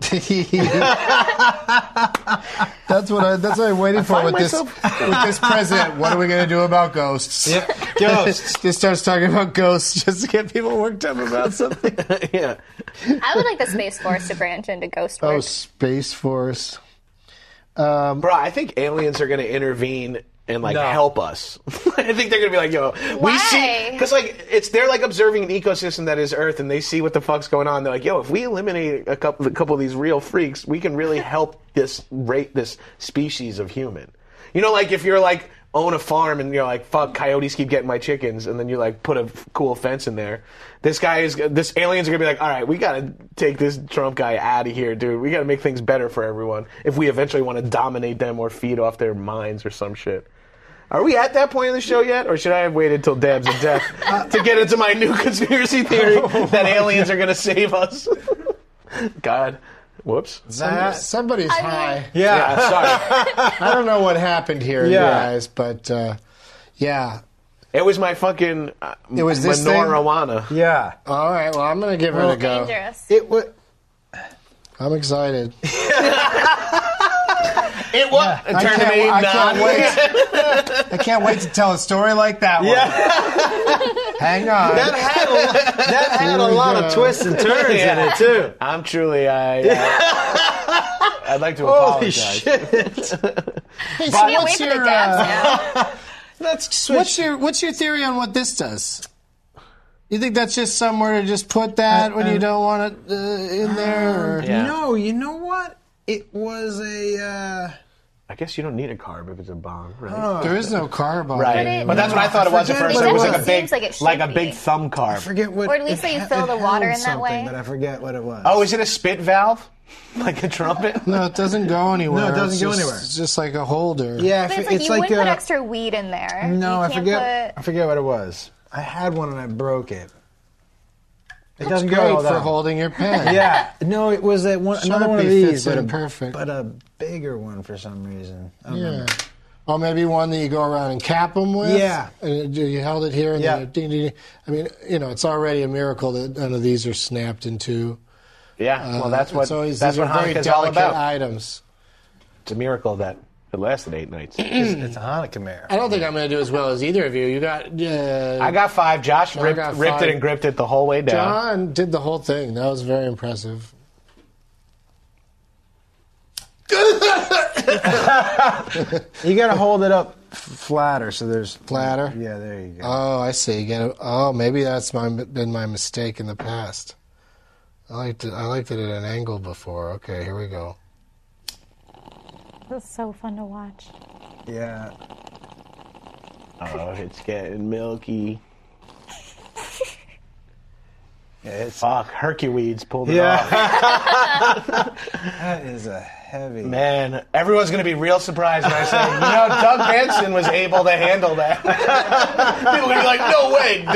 That's what I. That's what I'm waiting for find with this myself- with this president. What are we going to do about ghosts? Yep. Ghosts. Just starts talking about ghosts just to get people worked up about something. Yeah. I would like the Space Force to branch into ghost Oh, work. Space Force. Bro, I think aliens are going to intervene and like No. help us. I think they're going to be like, yo, we Why? see, because like it's they're like observing an ecosystem that is Earth, and they see what the fuck's going on. They're like, yo, if we eliminate a couple, a couple of these real freaks, we can really help this rate this species of human. You know, like if you're like own a farm and you're like, fuck, coyotes keep getting my chickens, and then you like put a f- cool fence in there. This guy is, this aliens are gonna be like, all right, we gotta take this Trump guy out of here, dude. We gotta make things better for everyone if we eventually want to dominate them or feed off their minds or some shit. Are we at that point in the show yet, or should I have waited till Dabs and Death to get into my new conspiracy theory that aliens are going to save us? God. Whoops. That, somebody's I mean- high. Yeah. Yeah, sorry. I don't know what happened here, Yeah. guys, but uh, yeah. It was my fucking uh, It was this thing? marijuana. Yeah. All right, well, I'm going to give it a go. Dangerous. It was. I'm excited. It was. It I turned can't, to me. I nah. can't wait. I can't wait to tell a story like that one. Hang on. That had a, that had a Here we lot go. of twists and turns in Yeah. it too. I'm truly. I. Uh, I'd like to Holy apologize. shit! Hey, so Can't wait what's for your, the dabs uh, now. Let's switch. what's your what's your theory on what this does? You think that's just somewhere to just put that when you don't want it uh, in there? Or? Yeah. No, you know what? It was a. Uh, I guess you don't need a carb if it's a bomb, right? There is no carb on Right, But it. it- but that's what I thought it was at forget first. what It was it like a was. big, Seems like it should like a be. big thumb I carb. forget what. Or at least it that you ha- fill it the water held in that way. something, But I forget what it was. Oh, is it a spit valve, like a trumpet? No, it doesn't go anywhere. No, it doesn't It's go just- anywhere. It's just like a holder. yeah, But I it's fi- like you wouldn't put uh, extra weed in there. No, You I can't forget. put- I forget what it was. I had one and I broke it. It It's doesn't great go all for that. holding your pen. Yeah, no, it was that one, another one of Sharpie these, fits but in a, perfect. but a bigger one for some reason. I don't Yeah. remember. Or maybe one that you go around and cap them with. Yeah. And you held it here and Yeah. then it ding, ding, ding. I mean, you know, it's already a miracle that none of these are snapped in two. Yeah, well, that's what It's always, that's these what are very Hanukkah's all delicate about. items. It's a miracle that it lasted eight nights. It's a Hanukkah mare. I don't think I'm going to do as well as either of you. You got uh, I got five. Josh I ripped, got ripped five. it and gripped it the whole way down. John did the whole thing. That was very impressive. You got to hold it up f- flatter, so there's Flatter? Yeah, there you go. Oh, I see. You get it. Oh, maybe that's my been my mistake in the past. I liked it. I liked it at an angle before. Okay, here we go. This is so fun to watch. yeah. Oh, it's getting milky. Yeah, it's, Fuck, Hercules pulled it yeah. off. That is a heavy. Man, everyone's going to be real surprised when I say, you know, Doug Benson was able to handle that. People are going to be like, no way,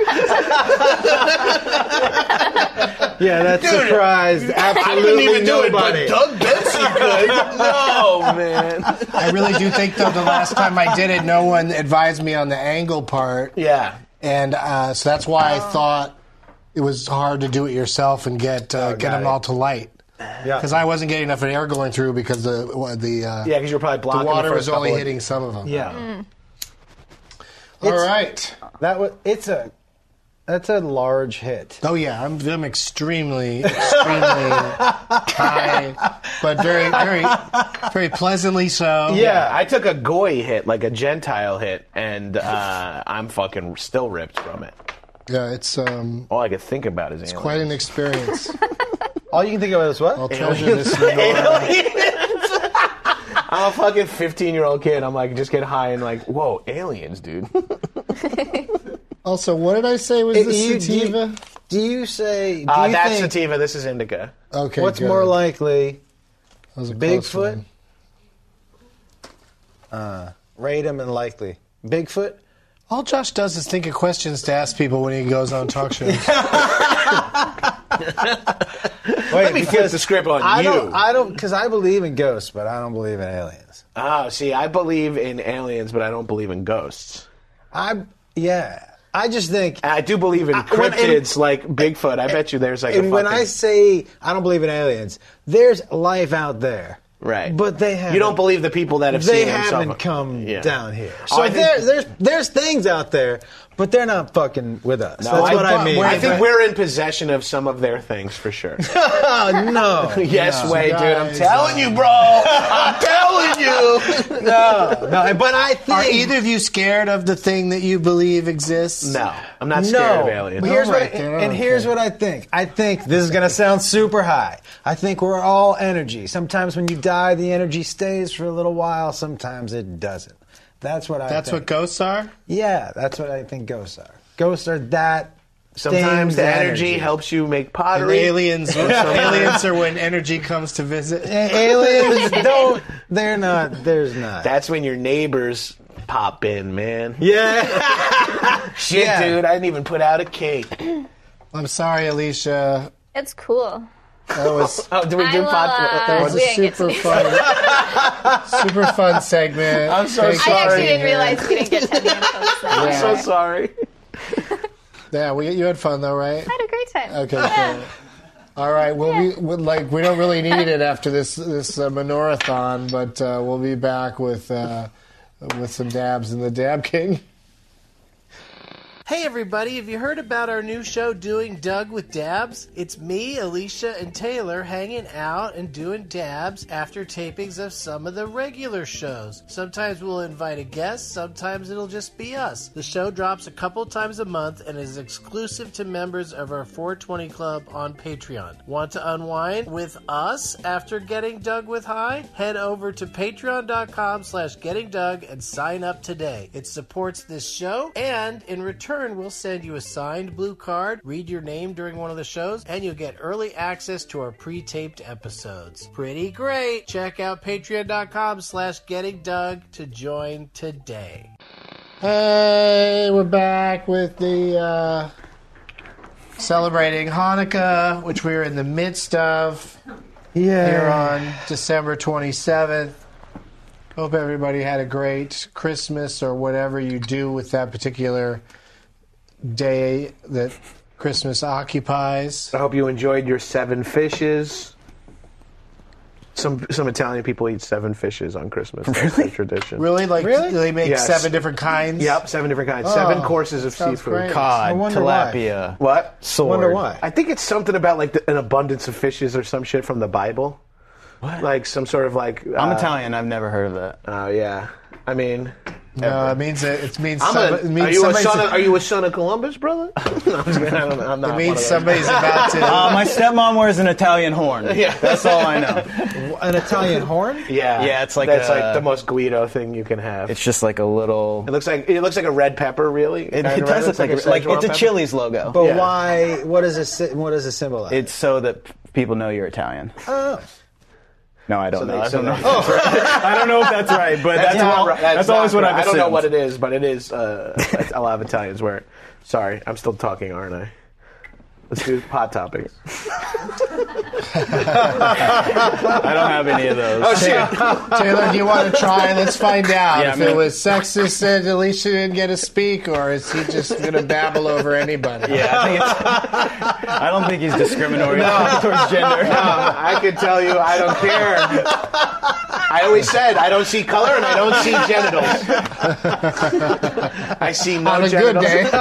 Doug? Yeah, that Dude, surprised I absolutely couldn't even do it, nobody. but Doug Benson could. No, man. I really do think, though, the last time I did it, no one advised me on the angle part. Yeah. And uh, so that's why I thought it was hard to do it yourself and get uh, Oh, get got them it. all to light. Yeah. Because I wasn't getting enough air going through because the the uh, Yeah, because you were probably the blocking water the was first only couple of- hitting some of them. Yeah. All right. That was. It's a. That's a large hit. Oh yeah, I'm, I'm extremely, extremely high, but very, very, very pleasantly so. Yeah, I took a goy hit, like a Gentile hit, and uh, I'm fucking still ripped from it. Yeah, it's um, All I could think about is aliens. quite an experience. All you can think of is what? I'll treasure this menorah. I'm a fucking fifteen-year-old kid. I'm like, just get high and like, whoa, aliens, dude. Also, what did I say was It- the you- do you- sativa? Do you say? Do Uh, you that's think, sativa. This is indica. Okay, What's good. more likely? That was a close Bigfoot? one. Random and likely. Bigfoot? All Josh does is think of questions to ask people when he goes on talk shows. Wait, Let me flip the script on I you. don't. I don't because I believe in ghosts, but I don't believe in aliens. Oh, see, I believe in aliens, but I don't believe in ghosts. I yeah. I just think. And I do believe in I- when- cryptids like Bigfoot. I bet you there's like a And when fucking... I say I don't believe in aliens, there's life out there. Right. But they haven't. You don't believe the people that have They seen them haven't suffer. come Yeah. down here. Oh, So I think- there, there's there's things out there, but they're not fucking with us. No, That's what I mean. I think we're in possession of some of their things for sure. Oh, no. yes, no. way, dude. I'm Guys, telling you, bro. I'm telling you. No, no. But I think Are either of you scared of the thing that you believe exists? No, I'm not scared no. of aliens. But here's All what, right, then, and okay. here's what I think. I think this is going to sound super high. I think we're all energy. Sometimes when you die, the energy stays for a little while. Sometimes it doesn't. That's what I That's think. what ghosts are? Yeah, that's what I think ghosts are. Ghosts are that. Sometimes stained the energy, helps you make And pottery. aliens, aliens are when energy comes to visit. A- Aliens don't. They're not. There's not. That's when your neighbor's pop in, man. Yeah. Shit, Yeah. dude, I didn't even put out a cake. I'm sorry, Alicia. It's cool. That was Oh, did we I do will, pot? uh, that was we a didn't get super to- fun, super fun segment. I'm so Thank sorry. you I for actually being didn't here. realize we didn't get to the info. So I'm Yeah. so sorry. Yeah, we you had fun though, right? I had a great time. Okay, Yeah. cool. All right. Well, we we- like we don't really need it after this this uh, Menorathon, but uh, we'll be back with uh, with some dabs in the Dab King. Hey everybody, have you heard about our new show, Doing Doug with Dabs? It's me, Alicia, and Taylor hanging out and doing dabs after tapings of some of the regular shows. Sometimes we'll invite a guest, sometimes it'll just be us. The show drops a couple times a month and is exclusive to members of our four twenty Club on Patreon. Want to unwind with us after getting Doug with High? Head over to patreon.com slash getting Doug and sign up today. It supports this show, and in return, we'll send you a signed blue card, read your name during one of the shows, and you'll get early access to our pre-taped episodes. Pretty great! Check out patreon.com slash getting Doug to join today. Hey, we're back with the uh, celebrating Hanukkah, which we are in the midst of here on December twenty-seventh. Hope everybody had a great Christmas or whatever you do with that particular day that Christmas occupies. I hope you enjoyed your seven fishes. Some some Italian people eat seven fishes on Christmas. That's their tradition. Really? Like Really? they make Yes. seven different kinds? Yep, seven different kinds. Oh, seven courses of sounds seafood. great. I Cod, wonder why. tilapia. What? I wonder why. I think it's something about like the, an abundance of fishes or some shit from the Bible. What? Like some sort of like. I'm uh, Italian. I've never heard of that. Oh yeah. I mean, No, it means it, it means, I'm some, a, it means are you a somebody's, son? Of, are you a son of Columbus, brother? No, I'm, just kidding. I don't, I'm not. it one means of those. somebody's about to. Uh, my stepmom wears an Italian horn. Yeah. That's all I know. An Italian horn? Yeah, Yeah, it's like that's a- like the most Guido thing you can have. It's just like a little. It looks like it looks like a red pepper, really. It, Kinda it red. does look like, a a, like Szechuan it's a pepper. Chili's logo. But Yeah. why? What does it? sy- What does it symbolize? It's so that p- people know you're Italian. oh. No, I don't So know. they- I so don't know. they- if that's right. I don't know if that's right, but that's, not all, right. that's, not always what right. I've I don't know assumed. what it is, but it is. Uh, a lot of Italians wear it. Sorry, I'm still talking, aren't I? Let's do hot topics. I don't have any of those. Oh shit! Taylor, do you want to try? Let's find out Yeah, if man. it was sexist that Alicia didn't get to speak, or is he just going to babble over anybody? Yeah, I think it's. I don't think he's discriminatory towards gender. Um, I could tell you, I don't care. I always said I don't see color and I don't see genitals. I see no On a good genitals. day.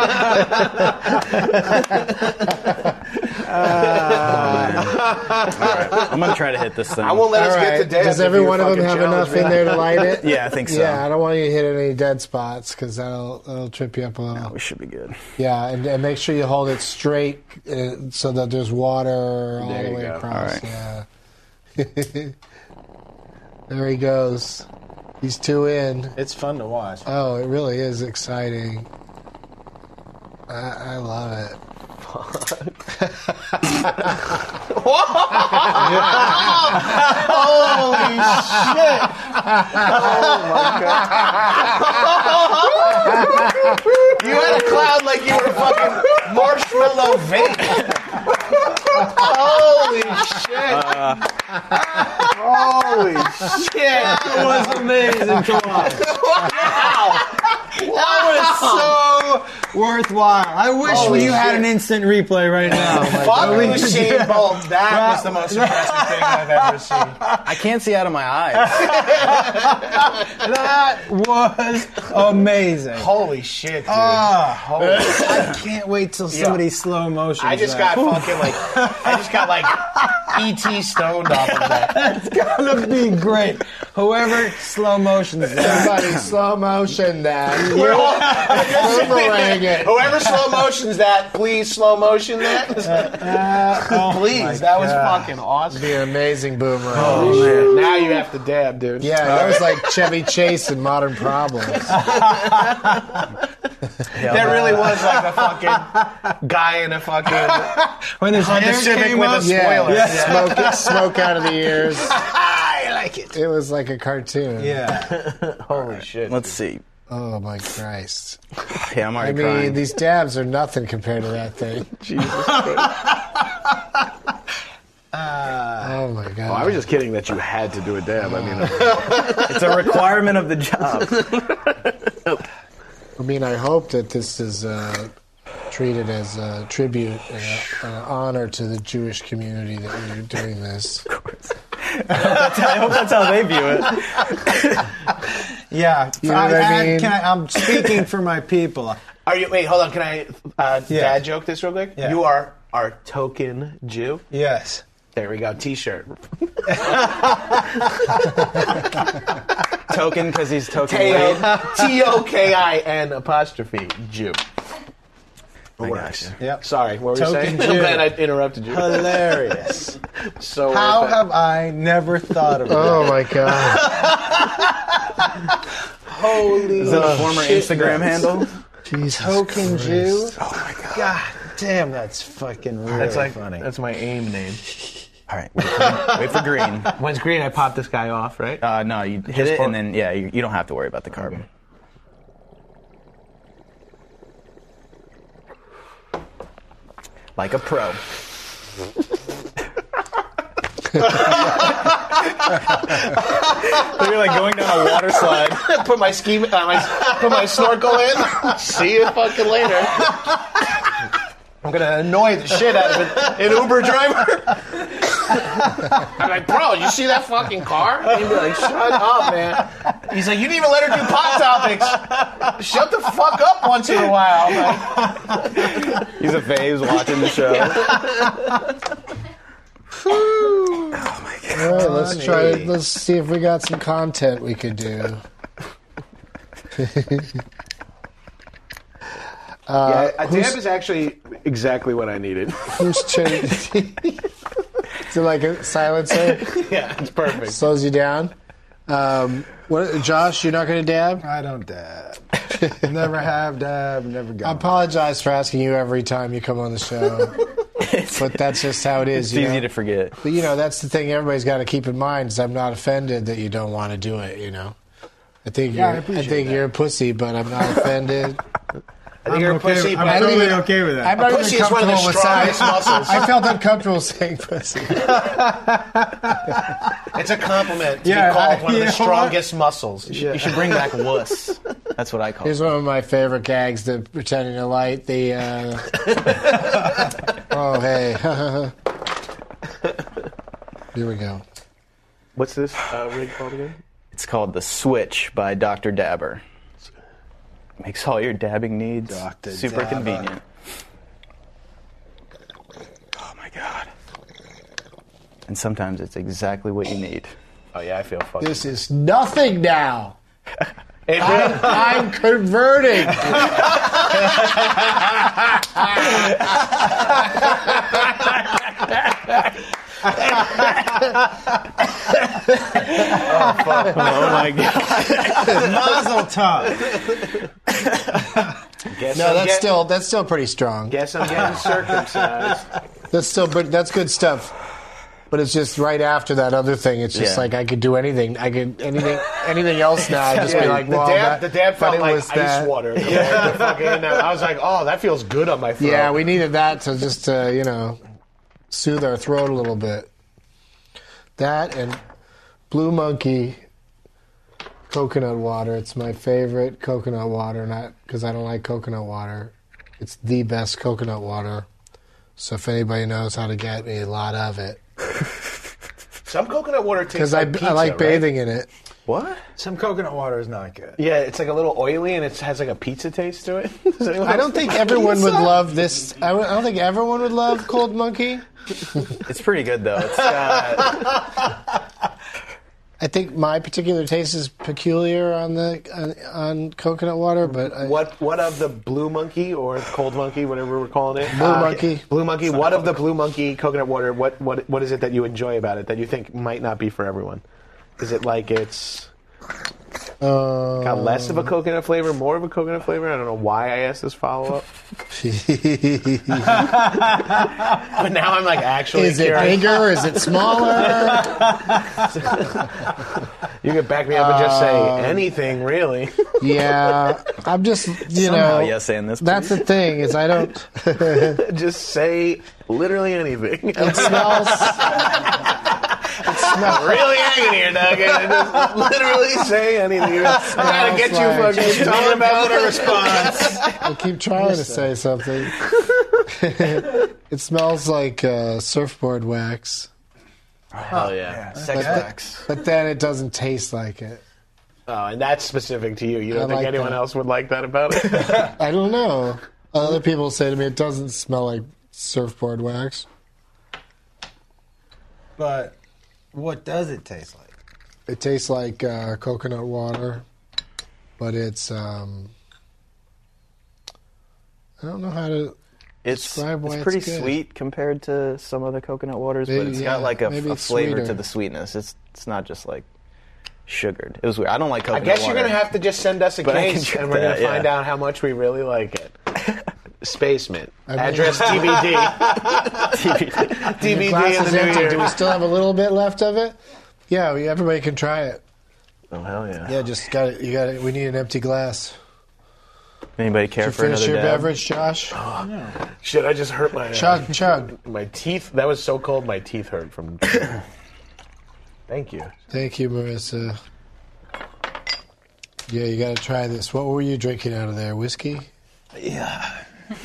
I'm gonna try to hit this thing. I won't let All us right. get to death. Does if every you one of them fucking have challenge enough me. in there to light it? Yeah, I think so. Yeah, I don't want you to hit any dead spots because that'll, that'll trip you up a little. We should be good. Yeah, and, and make sure you hold it straight uh, so that there's water all There the you way go. across. All Yeah. There he goes. He's two in. It's fun to watch. Oh, it really is exciting. I, I love it. Holy shit! Oh my god! You had a cloud like you were a fucking marshmallow vape. Holy shit! Holy shit! It was amazing to watch. Wow! That was so worthwhile. I wish Holy you had shit. an instant replay right now. Fuck We- Usain Bolt. That was the most impressive thing I've ever seen. I can't see out of my eyes. That was amazing. Holy shit, dude. Ah, Holy I can't wait till somebody slow motion. I just got fucking like, I just got like E T stoned off of that. That's gonna be great. Whoever slow motions that. Somebody slow motion that. We're all, Boomerang it. whoever slow motions that, please slow motion that. please, that was fucking awesome. Be an amazing boomerang. Oh man, now you have to dab, dude. Yeah, that was like Chevy Chase in Modern Problems. That really was like a fucking guy in a fucking When there's Honda hair Civic came with a up, spoiler. Yeah, smoke, smoke out of the ears. I like it. It was like a cartoon. Yeah. Holy shit. Let's see. Oh, my Christ. Yeah, I'm I already mean, crying. these dabs are nothing compared to that thing. Jesus Christ. Oh, my God. Oh, I was just kidding that you had to do a dab. I mean, It's a requirement of the job. I mean, I hope that this is uh, treated as a tribute and a- an honor to the Jewish community that you're doing this. That's how, I hope that's how they view it. Yeah, You know what I mean? can I, I'm speaking for my people. are you? Wait, hold on. Can I uh, Yeah. dad joke this real quick? Yeah. You are our token Jew. Yes. There we go. T-shirt. Token because he's token T weed. O K I N apostrophe Jew. I Works. gotcha. Yep. Sorry, what were you Token saying? Jew. I'm glad I interrupted you. Hilarious. So How worth it. have I never thought of that? Oh, my God. Holy Is that a former shit Instagram nuts. handle? Jesus Token Christ. Jew? Oh, my God. God damn, that's fucking really That's like funny. that's my aim name. All right, wait for, wait for green. When's green? I pop this guy off, right? Uh, no, you hit it, and then, yeah, you, you don't have to worry about the carbon. Like a pro. You're like going down a water slide. put my ski, uh, my, put my snorkel in. See you fucking later. I'm gonna annoy the shit out of an, an Uber driver. I'm like, bro, you see that fucking car? And he'd be like, shut up, man. He's like, you didn't even let her do pot topics. Shut the fuck up once in a while. I'm like, He's a phase watching the show. All right, let's try. Let's see if we got some content we could do. yeah, a who's- dab is actually exactly what I needed. Who's changed? Is it like a silencer? Yeah, it's perfect. Slows you down. Um, what, Josh, you're not going to dab? I don't dab. Never have dab, never I got. apologize for asking you every time you come on the show, but that's just how it is. It's you easy know? to forget. But you know, that's the thing everybody's got to keep in mind is I'm not offended that you don't want to do it. You know, I think Yeah, I you're, I, appreciate think that. you're a pussy, but I'm not offended. I think you're a okay, pussy, I'm but I totally don't even- okay with that. I'm not pussy even is one of the comfortable with saying. strongest muscles. I felt uncomfortable saying pussy. It's a compliment to Yeah, be called I- one of you the know strongest muscles. You should, you should bring back wuss. That's what I call it. Here's one of my favorite gags: the pretending to light the. Uh... oh hey. Here we go. What's this uh, rig called again? It's called The Switch by Doctor Dabber. Makes all your dabbing needs Doctor super Dabber. convenient. Oh my god. And sometimes it's exactly what you need. Oh yeah, I feel fucking. This is nothing now. Hey, I'm, I'm converting. Oh my god. Mazel tov. guess No, I'm that's get- still that's still pretty strong. Guess I'm getting circumcised. That's still, but that's good stuff. But it's just right after that other thing. It's just Yeah. like I could do anything. I could anything anything else now. I'd just be like, the well, dab, that, the dab but felt it like was ice that. water. Yeah. Fucking, I was like, oh, that feels good on my throat. Yeah, we needed that to just uh, you know soothe our throat a little bit. That and Blue Monkey coconut water. It's my favorite coconut water, not because I don't like coconut water. It's the best coconut water. So if anybody knows how to get me a lot of it, Some coconut water tastes because like I, pizza, I like right? bathing in it. What? Some coconut water is not good. Yeah, it's like a little oily and it has like a pizza taste to it. Does anyone I don't else- think everyone would love this. I don't I don't think everyone would love Cold Monkey. It's pretty good though. It's got, I think my particular taste is peculiar on the on, on coconut water, but I, What what of the Blue Monkey or Cold Monkey, whatever we're calling it? Blue Monkey. Blue Monkey. What of the Blue Monkey coconut water? What what what is it that you enjoy about it that you think might not be for everyone? Is it like it's Uh, Got less of a coconut flavor, more of a coconut flavor. I don't know why I asked this follow up. But now I'm like actually Is it curious. bigger? Is it smaller? You could back me up and just say Uh, anything, really. Yeah, I'm just, you Somehow, know. yes, saying this. That's the thing is I don't. Just say literally anything. It smells. really hanging here, Doug. Just literally say anything. I'm trying to get you like- fucking talking about a response. I keep trying to say something. It smells like uh, surfboard wax, Hell yeah. sex wax. but then it doesn't taste like it. Oh, and that's specific to you. You don't I think like anyone that. else would like that about it? I don't know. Other people say to me it doesn't smell like surfboard wax. But what does it taste like? It tastes like uh, coconut water, but it's um, I don't know how to. It's, Describe why it's it's pretty good. sweet compared to some other coconut waters, Maybe, but it's yeah, got like a, maybe a it's flavor sweeter. to the sweetness. It's it's not just like sugared. It was weird. I don't like I coconut guess water. you're going to have to just send us a But I can case, drink and we're going that, to find yeah. out how much we really like it. Spacemint. I mean- Address T B D. T B D Glass in is the new empty. year. Do we still have a little bit left of it? Yeah, we, everybody can try it. Oh, hell yeah. Yeah, just got it. You got it. We need an empty glass. Anybody care Did you for finish another your dab? beverage, Josh? Shit, I just hurt my... Uh, Chug, chug. My teeth... That was so cold, my teeth hurt from... Thank you. Thank you, Marissa. Yeah, you got to try this. What were you drinking out of there? Whiskey? Yeah.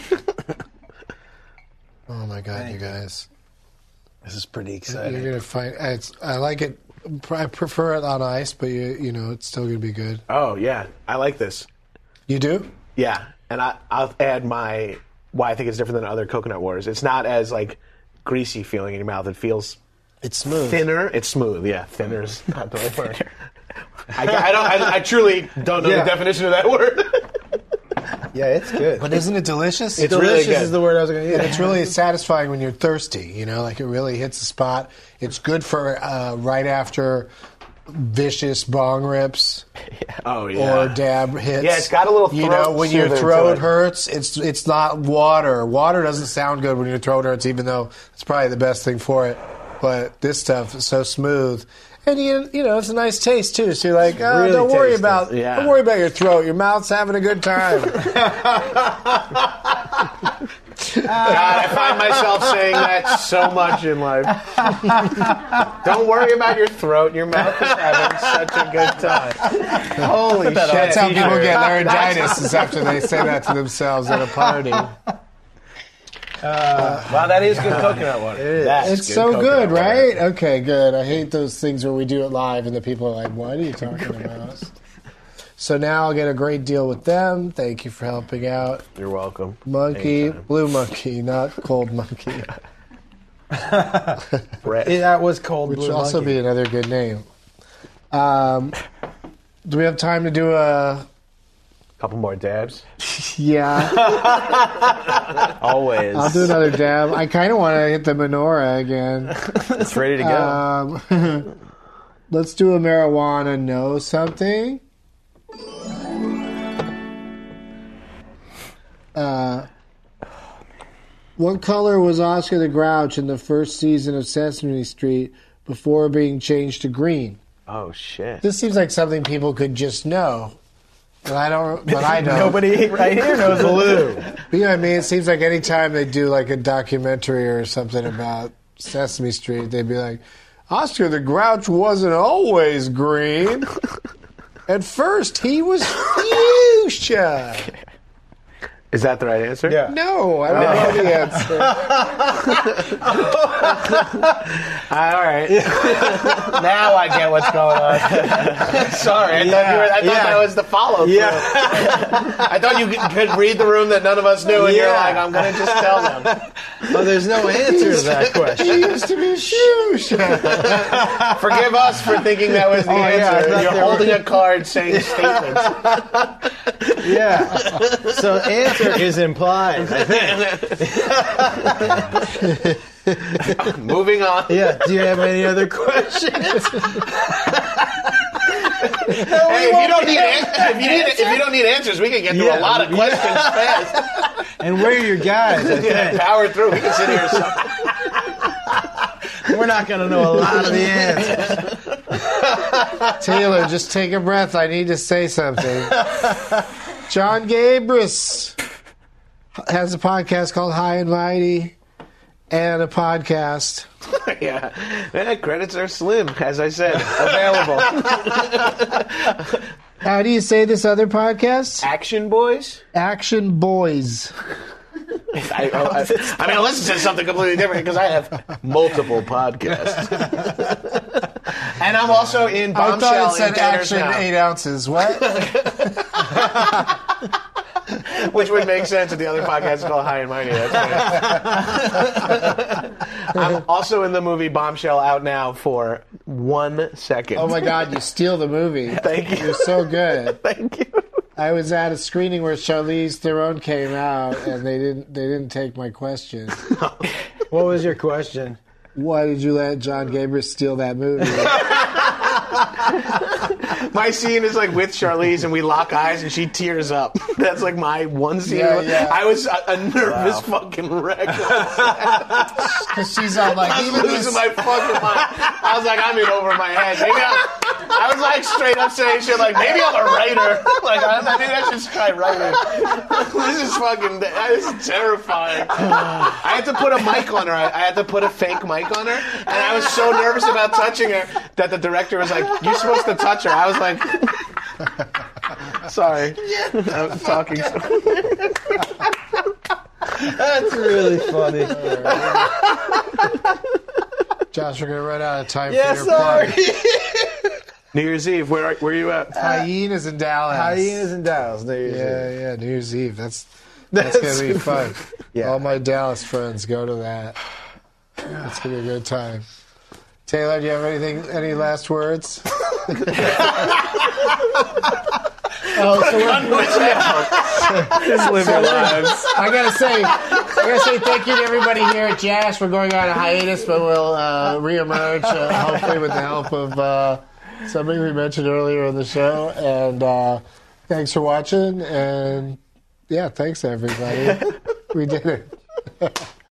Oh my God, you guys! This is pretty You're exciting. gonna find. It's, I like it. I prefer it on ice, but you you know it's still gonna be good. Oh, yeah. I like this. You do? Yeah. And I, I'll add my... Why I think it's different than other coconut waters. It's not as, like, greasy feeling in your mouth. It feels... It's smooth. Thinner. It's smooth, yeah. Thinner's not the right word. I, I don't. I, I truly don't know Yeah. the definition of that word. Yeah, it's good. But isn't it delicious? It's really Delicious good. is the word I was going to use. It's really satisfying when you're thirsty. You know, like it really hits the spot. It's good for uh, right after vicious bong rips. Oh yeah. Or dab hits. Yeah, it's got a little You throat know, when your soother to throat it. hurts, it's it's not water. Water doesn't sound good when your throat hurts, even though it's probably the best thing for it. But this stuff is so smooth, and you you know it's a nice taste too. So you're like, oh, really don't worry tasty. about Yeah. don't worry about your throat. Your mouth's having a good time. God, I find myself saying that so much in life. Don't worry about your throat. Your mouth is having such a good time. Holy shit! That's how people get laryngitis. Is after they say that to themselves at a party. Wow, that is good coconut water. That's It's good so coconut good, water. right? Okay, good. I hate those things where we do it live and the people are like, what are you talking about? So now I'll get a great deal with them. Thank you for helping out. You're welcome. Monkey, Anytime. blue monkey, not cold monkey. Brett. Yeah, that was cold Which blue would also monkey. be another good name. Um, do we have time to do a... couple more dabs. Yeah, Always. I'll do another dab. I kind of want to hit the menorah again. It's ready to go. Um, let's do a marijuana know something. Uh, what color was Oscar the Grouch in the first season of Sesame Street before being changed to green? Oh shit. This seems like something people could just know. But I don't. But I don't. Nobody right here knows blue. But you know what I mean? It seems like any time they do like a documentary or something about Sesame Street, they'd be like, Oscar the Grouch wasn't always green. At first, he was fuchsia. Is that the right answer? Yeah. No, I don't know the answer. All right. Now I get what's going on. Sorry, I thought you were. I thought yeah. that was the follow through. Yeah. I thought you could, could read the room that none of us knew, and you're Yeah. like, I'm gonna just tell them. Oh, there's no answer to that question. He used to be fuchsia. Forgive us for thinking that was the Oh, yeah, I answer. thought You're they holding were- a card saying statements. Yeah. So answer is implied, I think. Moving on. Yeah. Do you have any other questions? Hey, if you don't need an- if you need if you don't need answers, we can get through Yeah, a lot of questions yeah. fast. And where are your guys? I Yeah, think. power through. We can sit here. So- We're not going to know a lot of the answers. Taylor, just take a breath. I need to say something. John Gabris has a podcast called High and Mighty and a podcast. yeah, Man, credits are slim, as I said, available. How do you say this other podcast? Action Boys. Action Boys. I, I, I mean, unless it says something completely different, because I have multiple podcasts. And I'm also in I Bombshell thought it said in theaters Action now, eight ounces. What? which would make sense if the other podcast is called High and Mighty. That's funny. I'm also in the movie Bombshell, out now for one second. Oh my God! You steal the movie. Thank you. You're so good. Thank you. I was at a screening where Charlize Theron came out, and they didn't they didn't take my question. What was your question? Why did you let John Gabris steal that movie? My scene is like with Charlize, and we lock eyes, and she tears up. That's like my one scene. Yeah, yeah. I was a, a nervous fucking wreck. Because she's all like, I was even losing this, my fucking mind. I was like, I'm in over my head. Maybe I, I was like straight up saying shit like, maybe I'm a writer. Like, I, maybe I should try writing. This is fucking, this is terrifying. I had to put a mic on her. I, I had to put a fake mic on her. And I was so nervous about touching her that the director was like, you're supposed to touch her. I was like, sorry. I'm talking. That's really funny. Josh, we're gonna run out of time Yeah, for your sorry. plug. New Year's Eve, where, where are you at? Hyenas in Dallas. Hyenas in Dallas. New Year's Yeah, Eve. yeah, New Year's Eve. That's that's, That's gonna be fun. Yeah. All my Dallas friends go to that. It's gonna be a good time. Taylor, do you have anything? Any last words? Oh, so we're, Live your lives. I gotta say, I gotta say thank you to everybody here at Jazz. We're going on a hiatus, but we'll uh, reemerge uh, hopefully with the help of uh, somebody we mentioned earlier in the show. And uh, thanks for watching. And yeah, thanks everybody. We did it.